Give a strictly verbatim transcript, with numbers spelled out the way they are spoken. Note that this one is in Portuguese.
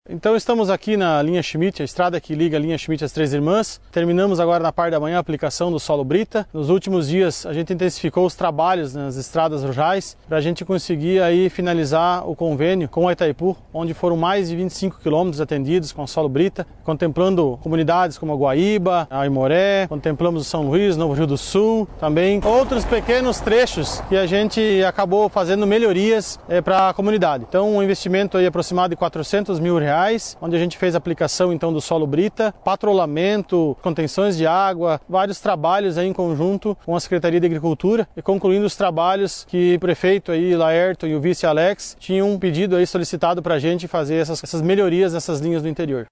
Então estamos aqui na linha Schmidt, a estrada que liga a linha Schmidt às Três Irmãs. Terminamos agora na parte da manhã a aplicação do solo brita. Nos últimos dias a gente intensificou os trabalhos nas estradas rurais para a gente conseguir aí finalizar o convênio com a Itaipu, onde foram mais de vinte e cinco quilômetros atendidos com o solo brita, contemplando comunidades como a Guaíba, a Aimoré, contemplamos o São Luís, Novo Rio do Sul, também outros pequenos trechos que a gente acabou fazendo melhorias é, para a comunidade. Então um investimento aí aproximado de quatrocentos mil reais, onde a gente fez a aplicação então do solo brita, patrulhamento, contenções de água, vários trabalhos aí em conjunto com a Secretaria de Agricultura e concluindo os trabalhos que o prefeito aí, Laerto, e o vice Alex tinham pedido aí solicitado para a gente fazer essas, essas melhorias nessas linhas do interior.